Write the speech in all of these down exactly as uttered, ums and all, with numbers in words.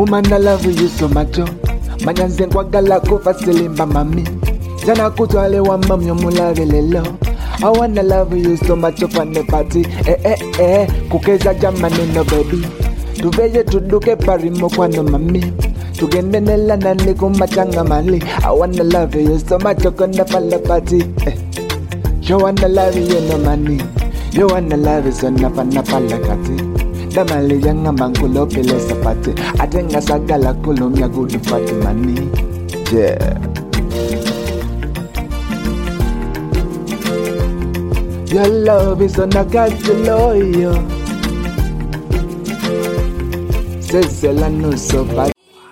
Woman, I love you so much. Manyanze kwagala kufa silimba mami. Jana kutwale wa mami omulave lelo. I wanna love you so much on the party. Eh eh eh, kukeza jamani no baby. Tuveye tuduke parimo kwano mami. Tugende nela nani kumachanga mali. I wanna love you so much on the party. Eh. You wanna love you no money. You wanna love you so nafana pala kati. Damali yanga mangulo pele sapati. Atenga sagala kulumya gudu fati mani. Yeah. Your love is on a loyal. Says la no so bad.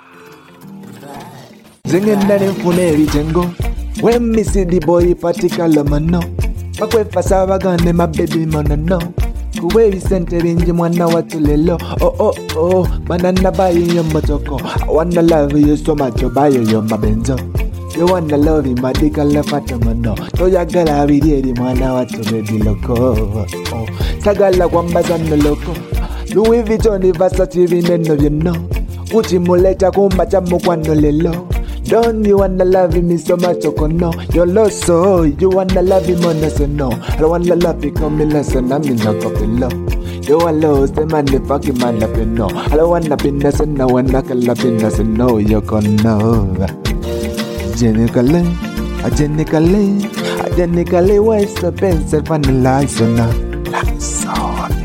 Zingin na funeri jengo. When me see the boy particular man no. Pakwe fasava gane my baby man no. Kuwe visente binji mwana watu lelo. Oh oh oh, banana bayi yo motoko. I wanna love you so much, bayo yo mabenzo. You wanna love him, but they can laugh at him, no. So ya gala vidiri mwana watu baby loko. Oh, sagala kwambaza no loko. Louis Vuitton Versace vineno you know. Uchi muleta kumbacha mukwano lelo. Don't you wanna love me so much, oh no. You're lost, so you wanna love him, on so no. I don't wanna love you, come in lesson, I'm in a couple low. You are lost, the man, the fucking man, up in no. I don't wanna be nothing, no one, knock a lap in us, and no, you're gonna know. Genically, a genically, a genically, where's the pencil, and the lights, and the lights on.